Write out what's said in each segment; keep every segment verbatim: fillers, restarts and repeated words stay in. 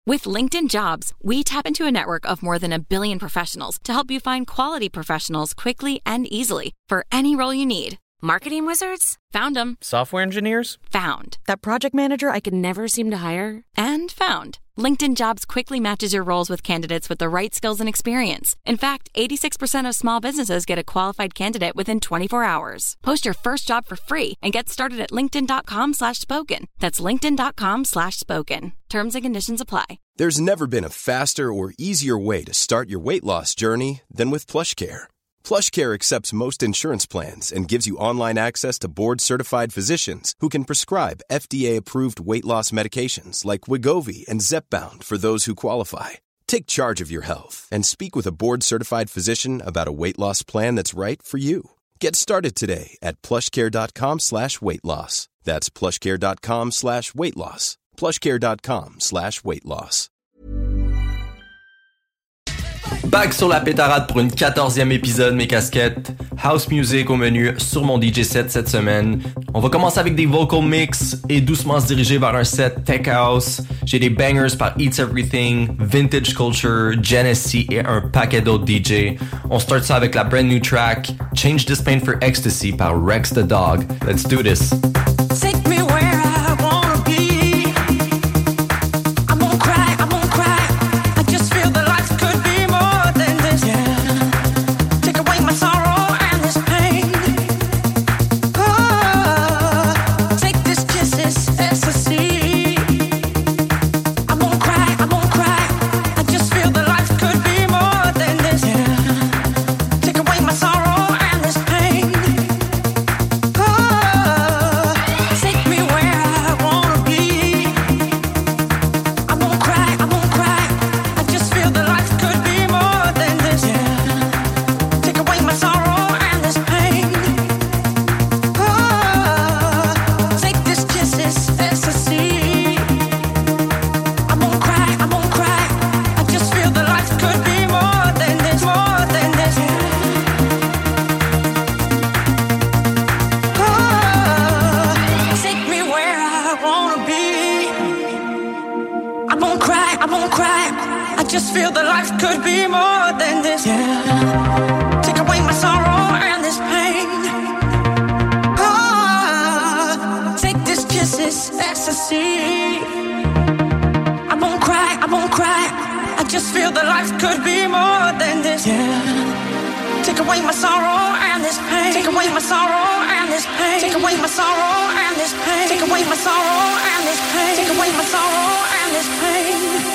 With LinkedIn Jobs, we tap into a network of more than a billion professionals to help you find quality professionals quickly and easily for any role you need. Marketing wizards? Found them. Software engineers? Found. That project manager I could never seem to hire? And found. LinkedIn Jobs quickly matches your roles with candidates with the right skills and experience. In fact, eighty-six percent of small businesses get a qualified candidate within twenty-four hours. Post your first job for free and get started at linkedin.com slash spoken. That's linkedin.com slash spoken. Terms and conditions apply. There's never been a faster or easier way to start your weight loss journey than with PlushCare. PlushCare accepts most insurance plans and gives you online access to board-certified physicians who can prescribe F D A-approved weight loss medications like Wegovy and Zepbound for those who qualify. Take charge of your health and speak with a board-certified physician about a weight loss plan that's right for you. Get started today at plushcare.com slash weight loss. That's plushcare.com slash weight loss. plushcare.com slash weight loss. Back sur la pétarade pour une quatorzième épisode, mes casquettes. House music au menu sur mon D J set cette semaine. On va commencer avec des vocal mix et doucement se diriger vers un set tech house. J'ai des bangers par Eats Everything, Vintage Culture, Genesee et un paquet d'autres D J. On start ça avec la brand new track Change This Pain for Ecstasy par Rex the Dog. Let's do this. Take me where I wanna be. I'm gonna cry, I'm gonna cry. I just feel that life could be more than this. Yeah. Take away my sorrow and this pain. Oh, take this kiss, this ecstasy. I'm gonna cry, I'm gonna cry. I just feel that life could be more than this. Yeah. Take away my sorrow and this pain. Oh, take me where I wanna be. I'm gonna cry, I'm gonna cry. I just feel that life could be more than this. Yeah. Take away my sorrow and this pain. Oh, take this kiss, this ecstasy. I'm gonna cry, I'm gonna cry. I just feel that life could be more than this, more than this. Oh, take me where I wanna be. I'm gonna cry, I'm gonna cry. I just feel that life could be more than this. Yeah. Take away my sorrow and this pain. Oh, take this kiss, this ecstasy. I'm gonna cry, I'm gonna cry. I just feel that life could be more than this. Yeah. Take away my sorrow and this pain. Take away my sorrow and this pain. Take away my sorrow and this pain. Take away my sorrow and this pain. Take away my sorrow and this pain.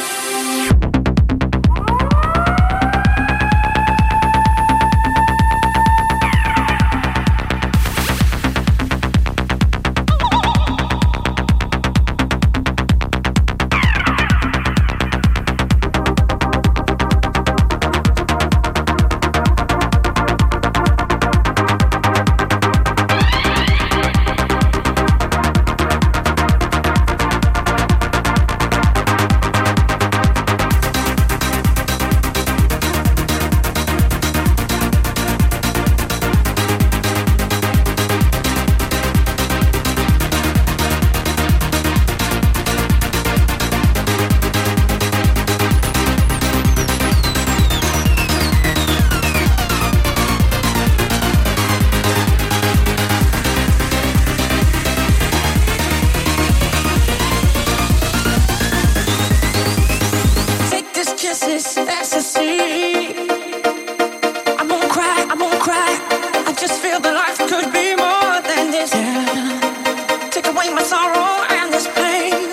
Take this kiss, this ecstasy. I'm gonna cry, I'm gonna cry. I just feel that life could be more than this. Yeah. Take away my sorrow and this pain.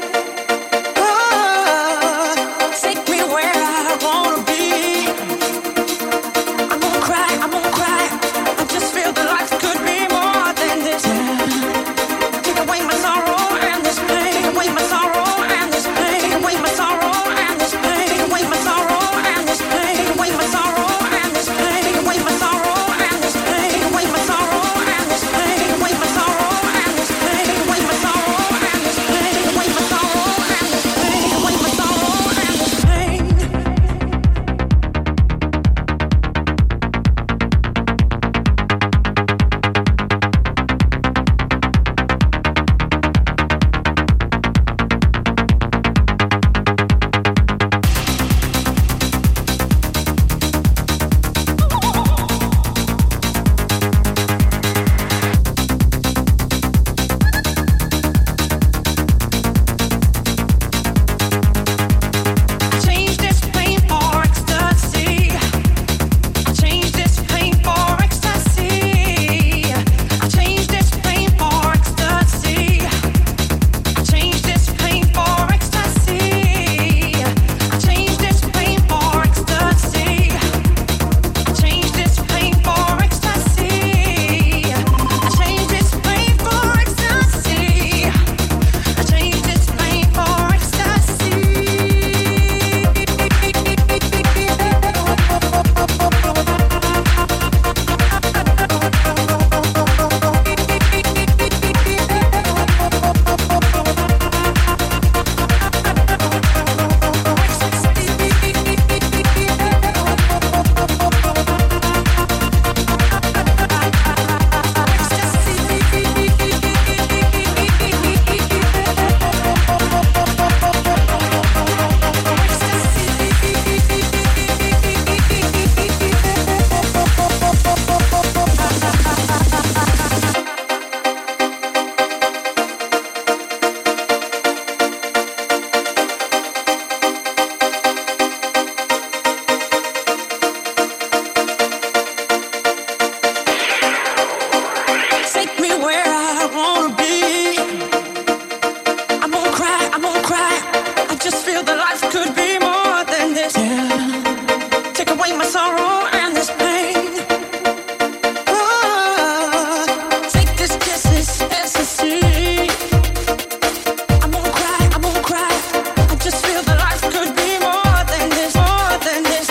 Oh, take me where I wanna be. I'm gonna cry, I'm gonna cry. I just feel that life could be more than this. Yeah. Take away my sorrow and this pain. Take away my sorrow and this pain. Take away my sorrow and this pain. Take away my sorrow and this pain. Take away feel that life could be more than this. Yeah. Take away my sorrow and this pain. Oh, take this kiss, this ecstasy. I won't cry, I won't cry. I just feel that life could be more than this, more than this.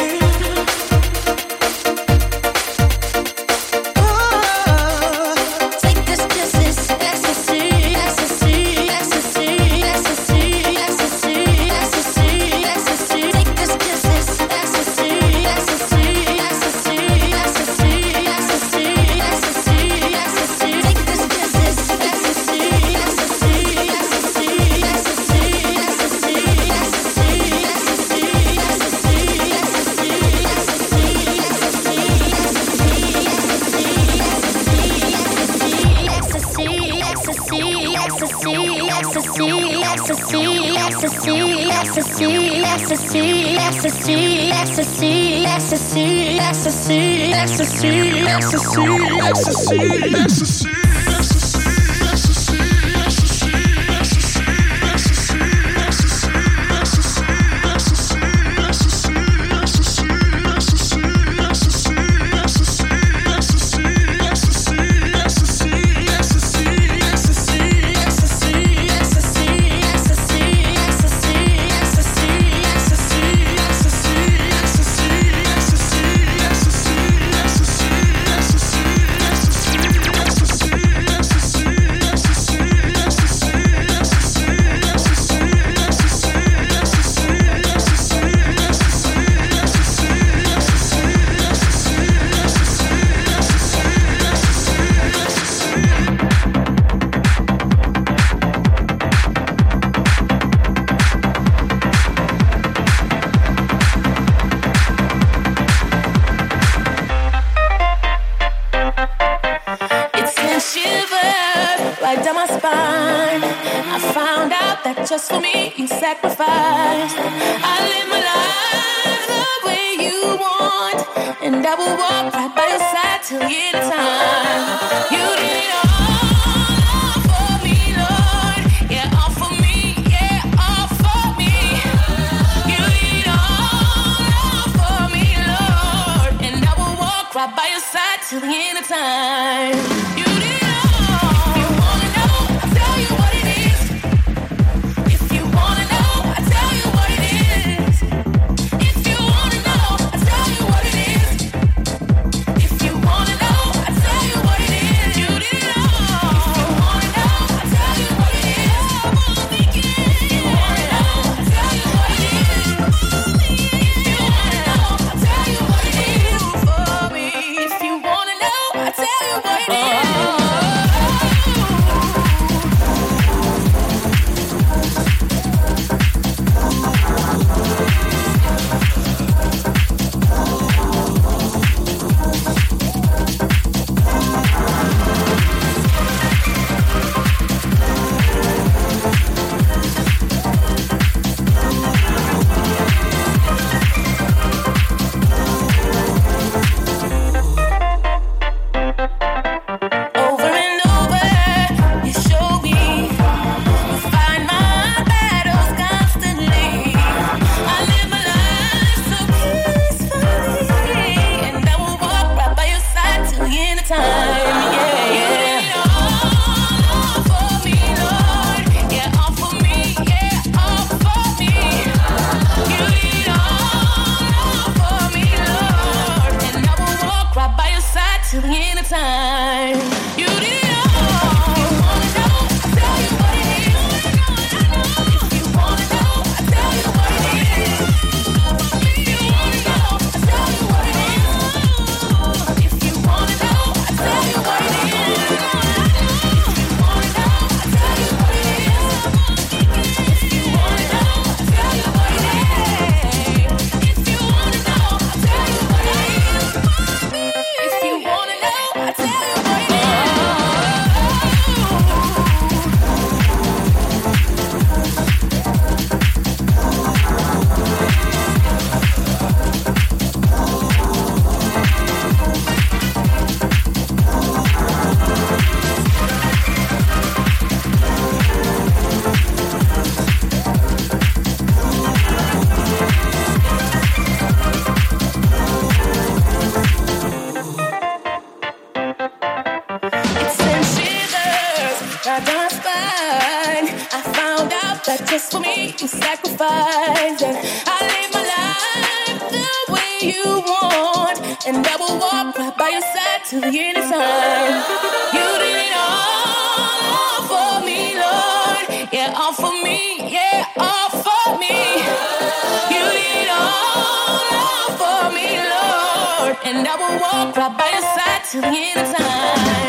Oh, take this kiss, this ecstasy, ecstasy, ecstasy, ecstasy, ecstasy, ecstasy, ecstasy. Take this kiss, this ecstasy, ecstasy, ecstasy, ecstasy, ecstasy, ecstasy, ecstasy. Take this kiss, this ecstasy, ecstasy, ecstasy, ecstasy, ecstasy, just for me, you sacrificed. I live my life the way you want, and I will walk right by your side till the end of time. You did it all, all for me, Lord. Yeah, all for me, yeah, all for me. You did it all, all for me, Lord, and I will walk right by your side till the end of time. You did it all. If you wanna know, I'll tell you what it is. If you wanna know, I'll tell you what it is. If you wanna know, I'll tell you what it is. If you wanna know, I'll tell you what it is. You did it all. If you wanna know, I'll tell you what it is. Come on, begin. If you wanna know, I'll tell you what it is. If you wanna know, I'll tell you what it is for me. If you wanna know, I'll tell you what it is. sacrifice. And I live my life the way you want, and I will walk right by your side till the end of time. You did it all, all for me, Lord. Yeah, all for me, yeah, all for me. You did it all, all for me, Lord, and I will walk right by your side till the end of time.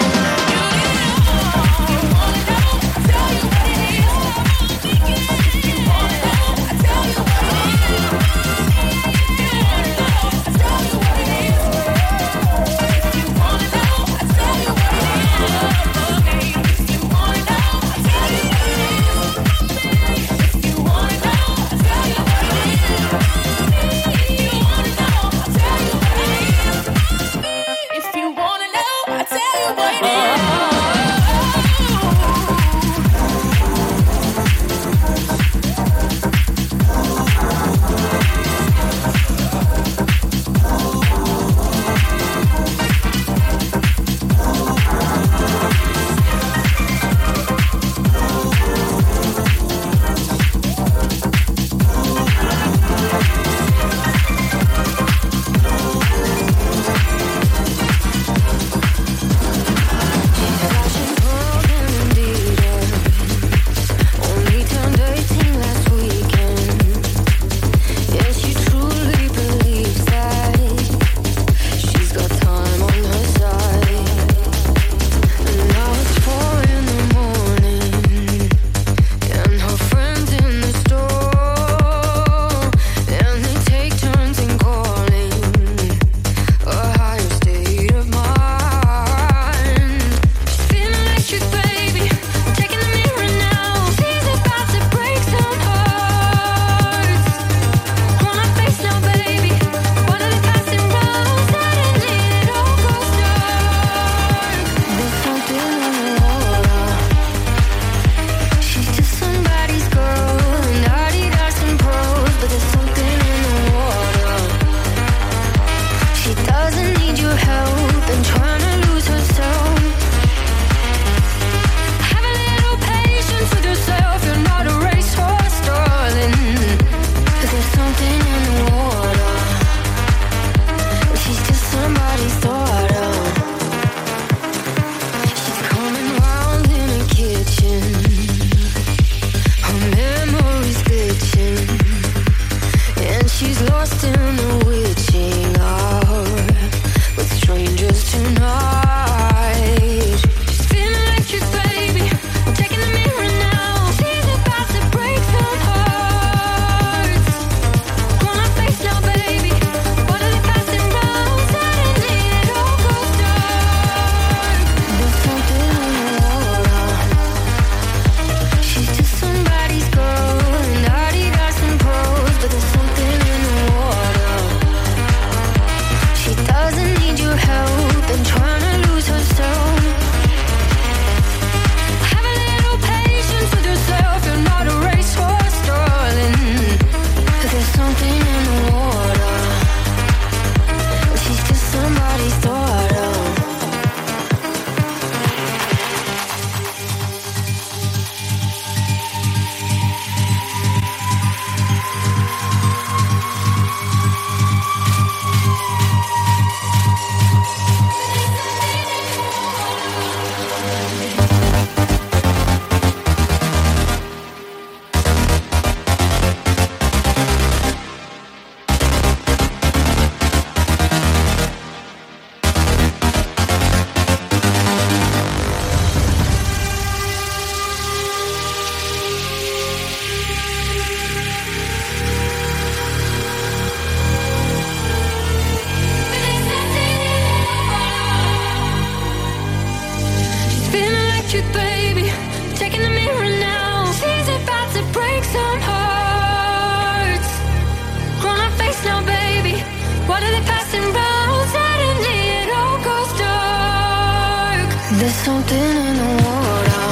There's something in the water.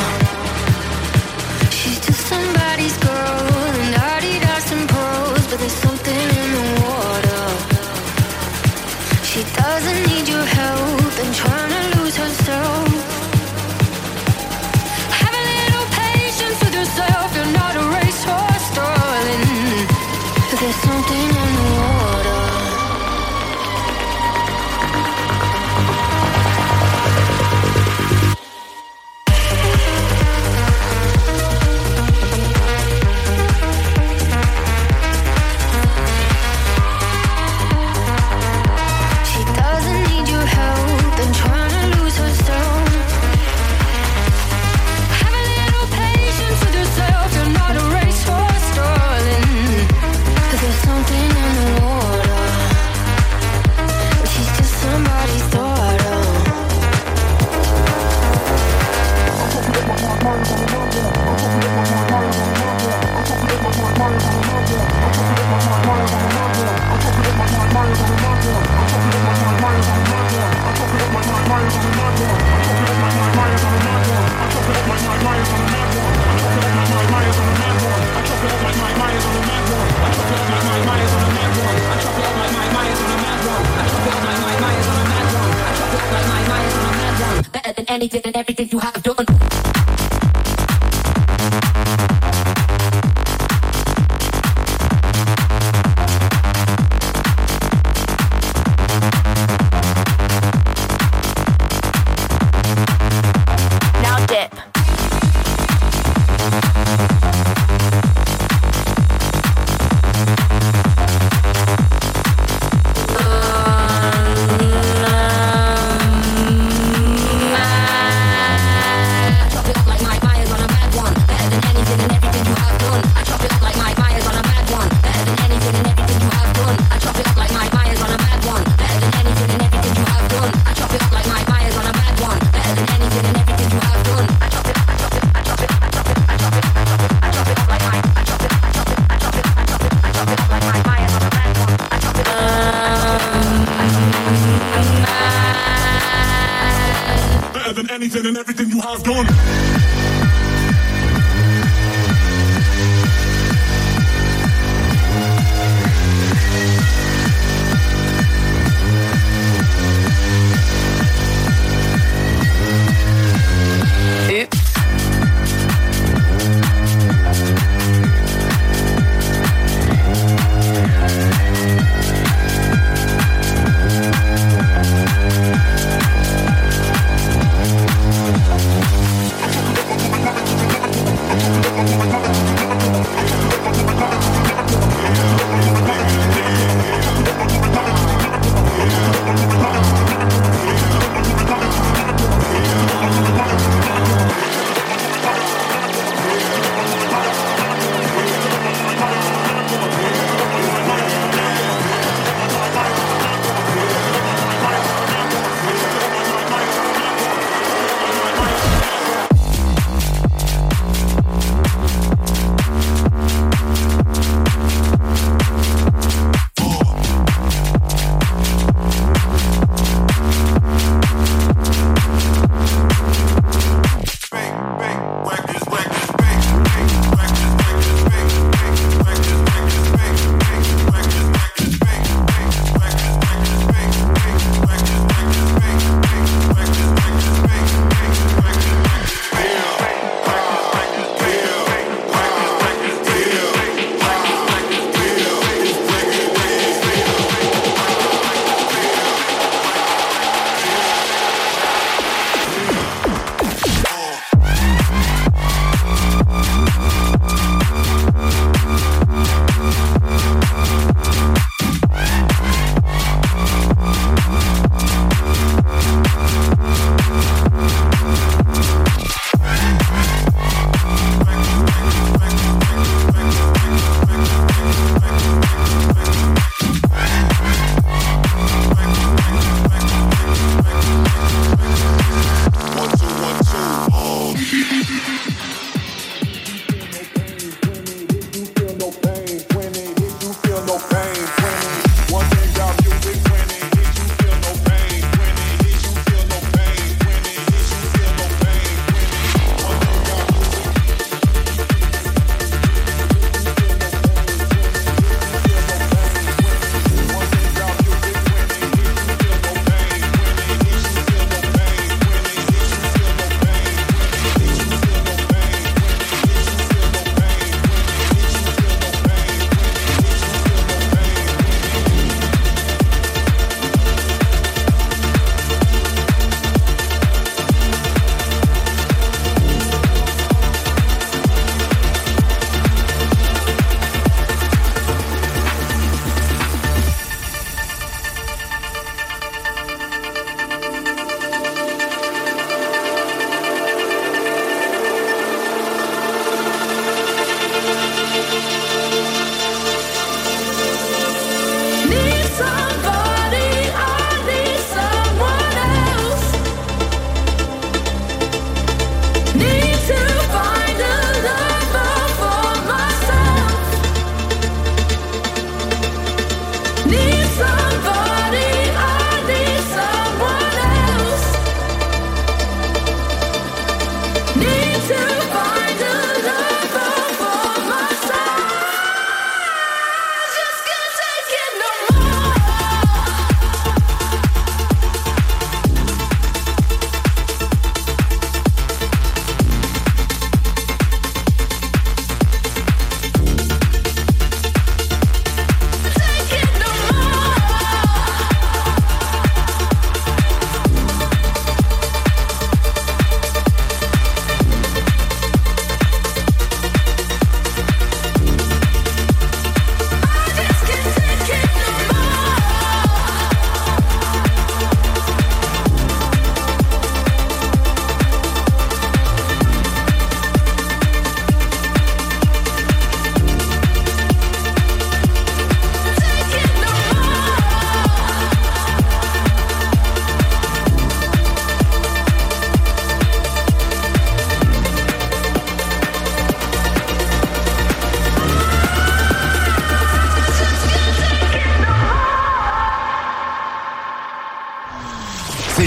She's just somebody's girl, and Adidas and pros, but there's something in the water. She doesn't need your help and trying to lose herself. Have a little patience with yourself. You're not a racehorse, darling. there's something in the water. She doesn't need your help and trying to lose herself. Have a little patience with yourself. You're not a racehorse, darling. But there's something in the water. She's just somebody's daughter. Better than anything and everything you have done. Now dip. Anything and everything you have done. Oops.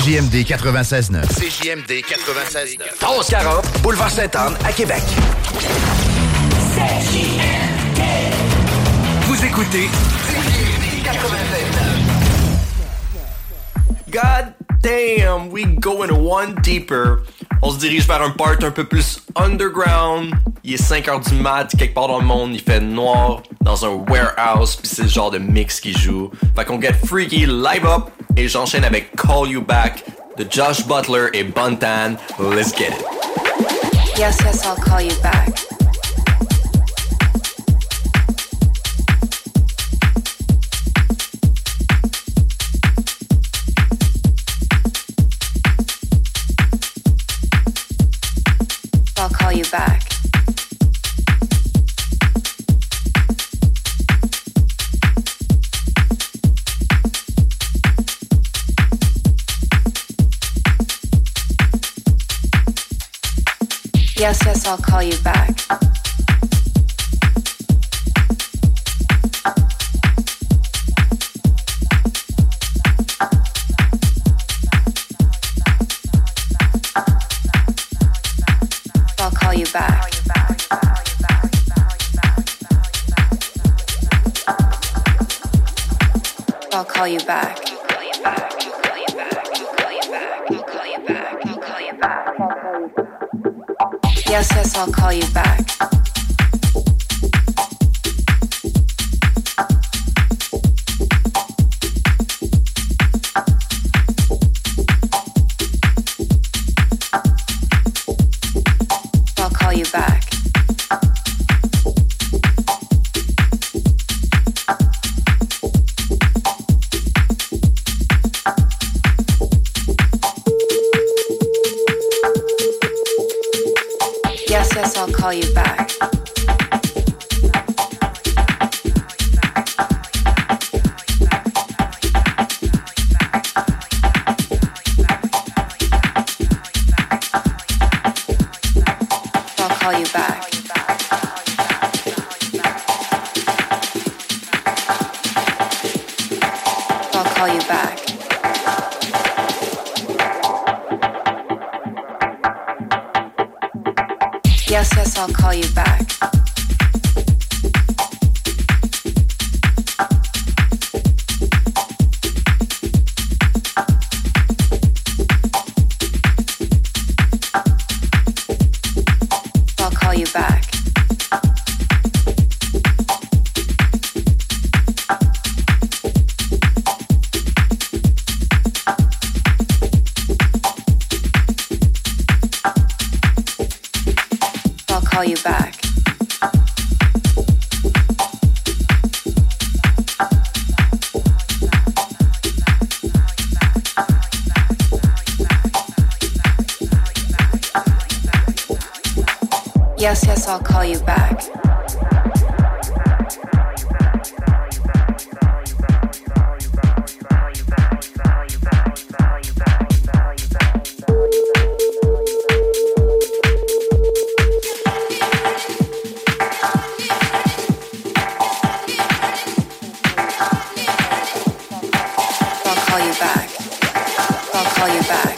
J M D quatre-vingt-seize neuf. C J M D quatre-vingt-seize neuf. onze quarante, boulevard Sainte-Anne, à Québec. C J M D. Vous écoutez C J M D quatre-vingt-seize neuf. God damn, we going one deeper. On se dirige vers un part un peu plus underground. Il est cinq heures du mat, quelque part dans le monde, il fait noir dans un warehouse, pis c'est le genre de mix qui joue. Fait qu'on get freaky, live up, et j'enchaîne avec Call You Back de Josh Butler et Buntan. Let's get it. Yes, yes, I'll call you back. I'll call you back. Yes, yes, I'll call you back. I'll call you back. I'll call you back. Yes, yes, I'll call you back. I'll call you back. Yes, yes, I'll call you back. I'll call you back. I'll call you back. Yes, yes, I'll call you back. I'll call you back. I'll call you back. Yes, yes, I'll call you back. I'll call you back. I'll call you back.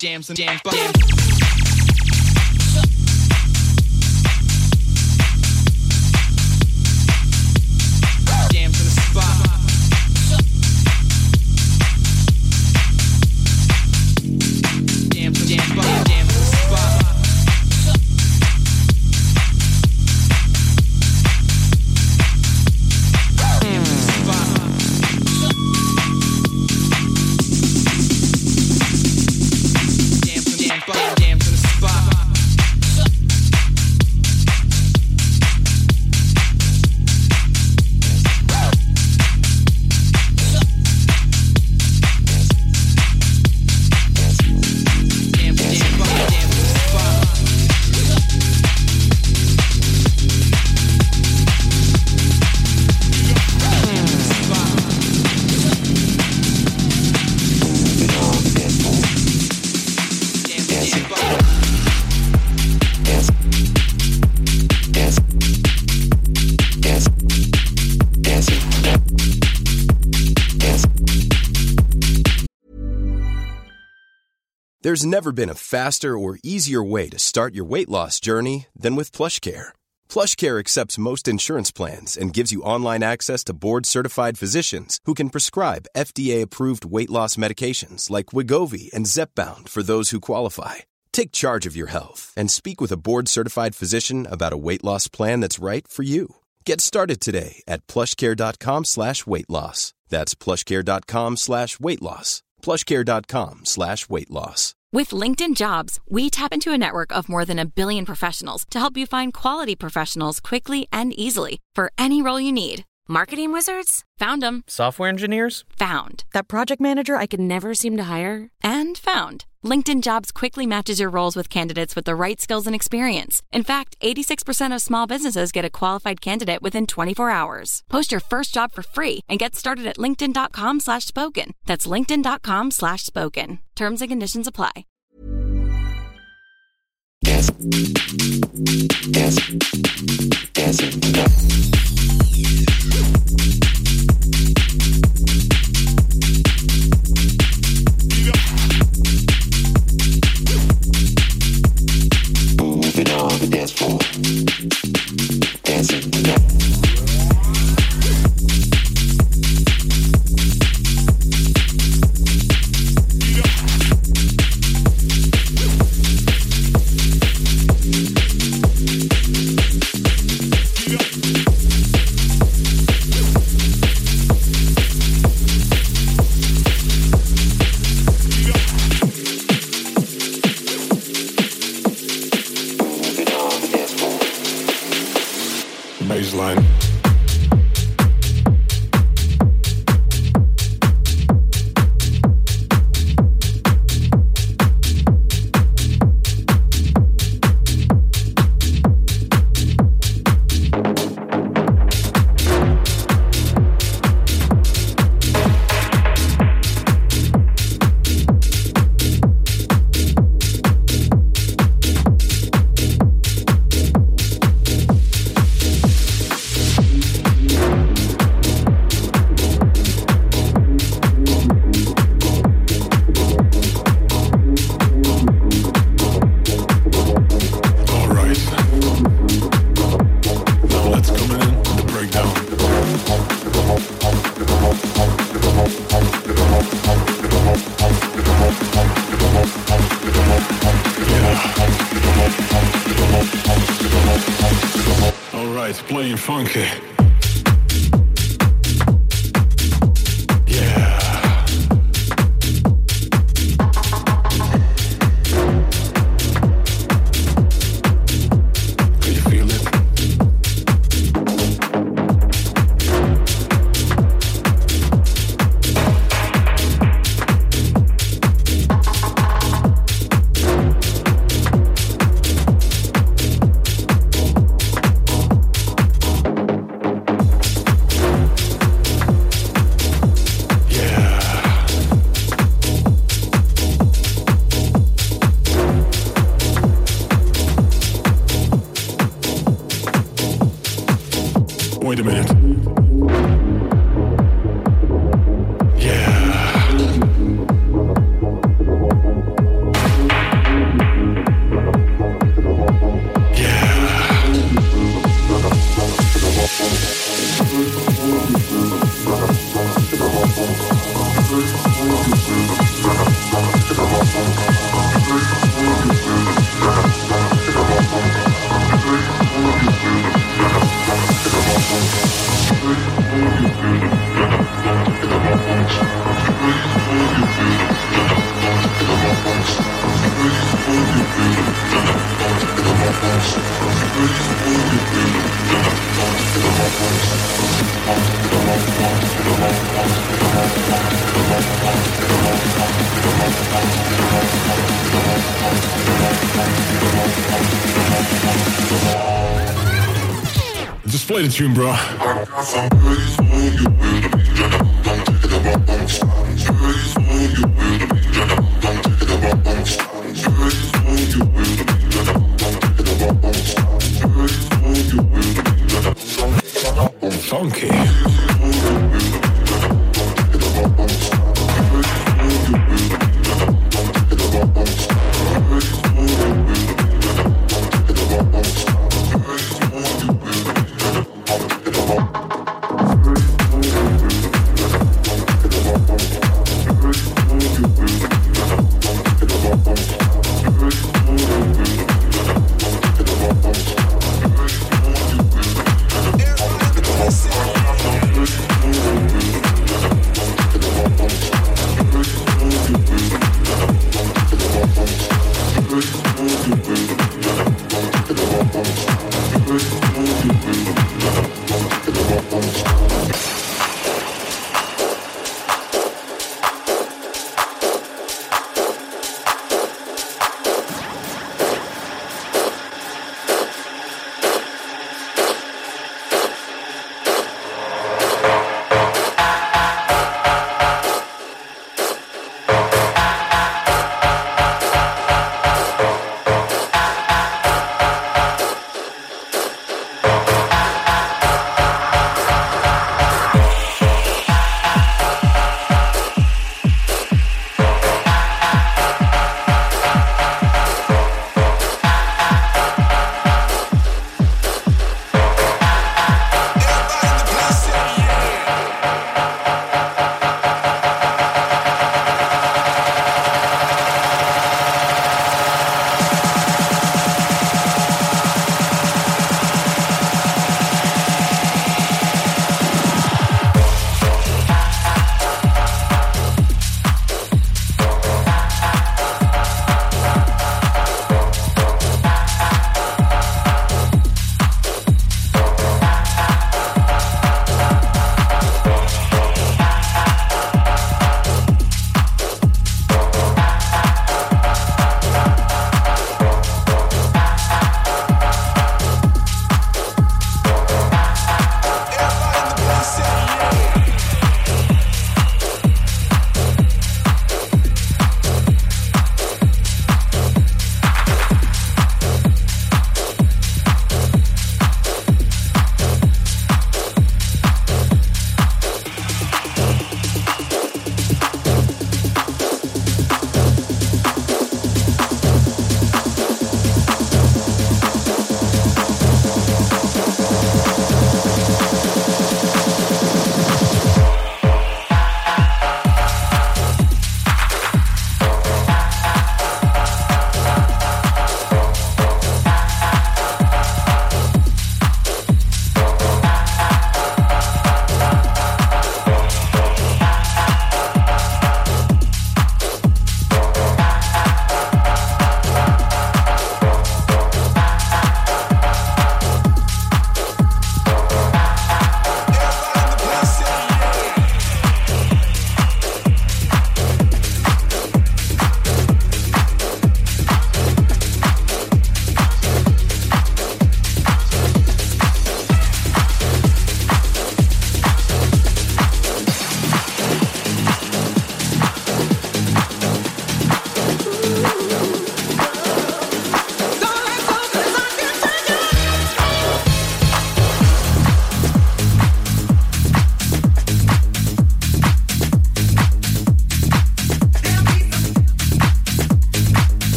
jams and jams, jams. Jams in the spot. Jams and jams, jams, jams in the spot. Jams in the spot. Jams and jams, jams in the spot. There's never been a faster or easier way to start your weight loss journey than with PlushCare. PlushCare accepts most insurance plans and gives you online access to board-certified physicians who can prescribe F D A-approved weight loss medications like Wegovy and Zepbound for those who qualify. Take charge of your health and speak with a board-certified physician about a weight loss plan that's right for you. Get started today at plushcare.com slash weight loss. That's plushcare.com slash weight loss. plushcare.com slash weight loss. With LinkedIn Jobs, we tap into a network of more than a billion professionals to help you find quality professionals quickly and easily for any role you need. Marketing wizards? Found them. Software engineers? Found. That project manager I could never seem to hire? And found. LinkedIn Jobs quickly matches your roles with candidates with the right skills and experience. In fact, eighty-six percent of small businesses get a qualified candidate within twenty-four hours. Post your first job for free and get started at linkedin.com slash spoken. That's linkedin.com slash spoken. Terms and conditions apply. Dance. Dance. Dancing. Moving on the dance floor. Dancing tonight. Baseline. It's playing funky. Wait a minute. Yeah. Just play the tune, bro. Funky.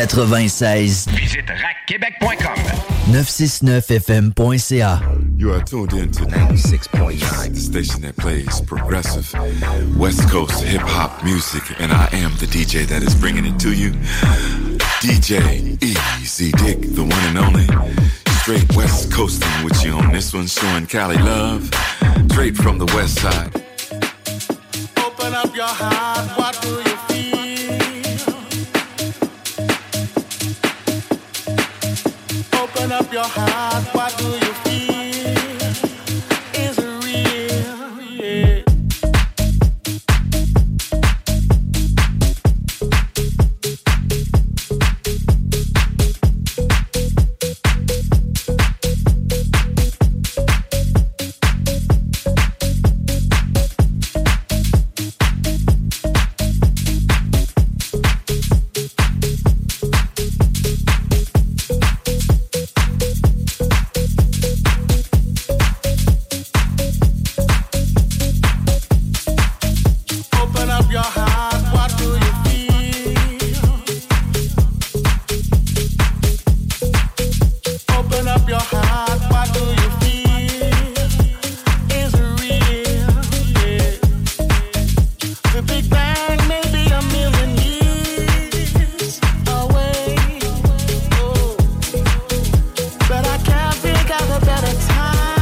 quatre-vingt-seize. Visite rack québec point com. neuf cent soixante-neuf F M point C A. You are tuned in to ninety-six point nine, the station that plays progressive West Coast hip-hop music, and I am the D J that is bringing it to you. D J Easy Dick, the one and only. Straight West Coasting with you on this one, showing Cali love. Straight from the West Side. Open up your heart, what do you feel? Open up your heart, what do you feel? Is it real? Yeah.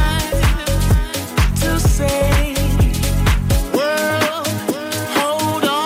Hold on.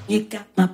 You got my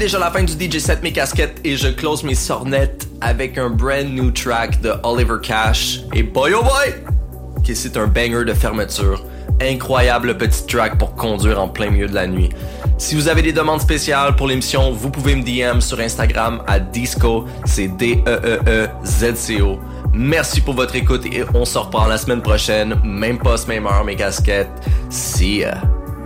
déjà la fin du D J set Mes Casquettes et je close mes sornettes avec un brand new track de Oliver Cash et Boy Oh Boy, qui c'est un banger de fermeture. Incroyable petit track pour conduire en plein milieu de la nuit. Si vous avez des demandes spéciales pour l'émission, vous pouvez me D M sur Instagram à Disco, c'est D E E E Z C O. Merci pour votre écoute et on se reprend la semaine prochaine. Même poste, même heure, Mes Casquettes. See ya!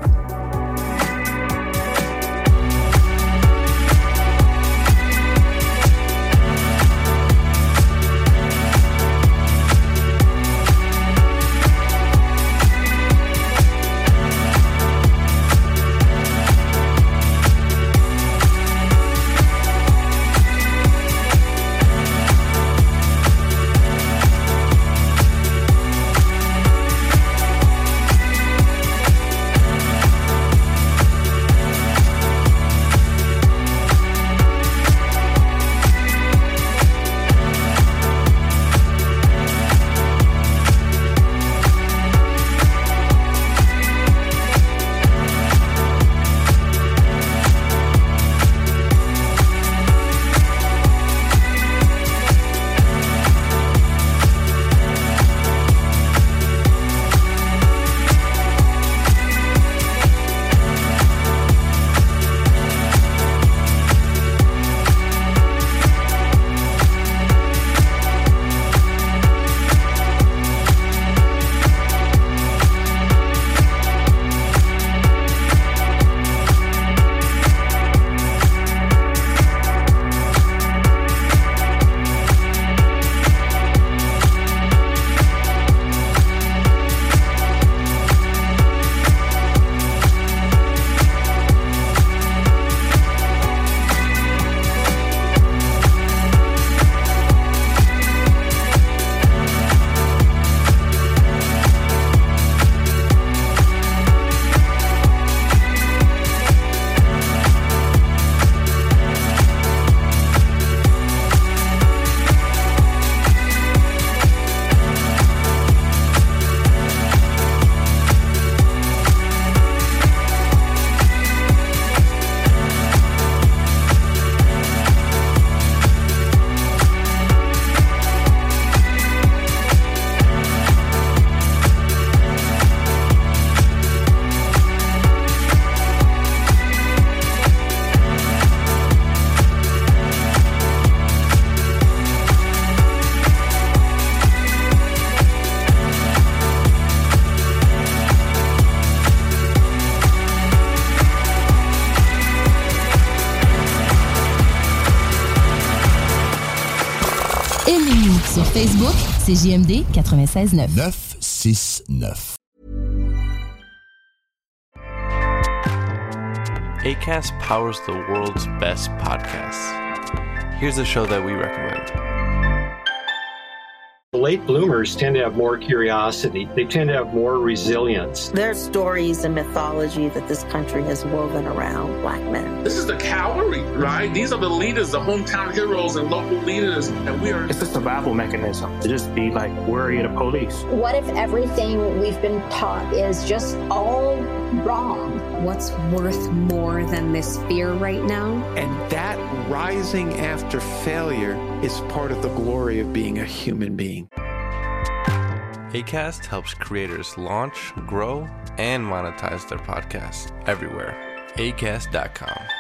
Sur Facebook, c'est J M D quatre-vingt-seize neuf. neuf six neuf. Acast powers the world's best podcasts. Here's a show that we recommend. Late bloomers tend to have more curiosity. They tend to have more resilience. There are stories and mythology that this country has woven around Black men. This is the cavalry, right? These are the leaders, the hometown heroes and local leaders. And we are... It's a survival mechanism to just be like worried of police. What if everything we've been taught is just all wrong? What's worth more than this fear right now? And that rising after failure is part of the glory of being a human being. Acast helps creators launch, grow, and monetize their podcasts everywhere. acast dot com.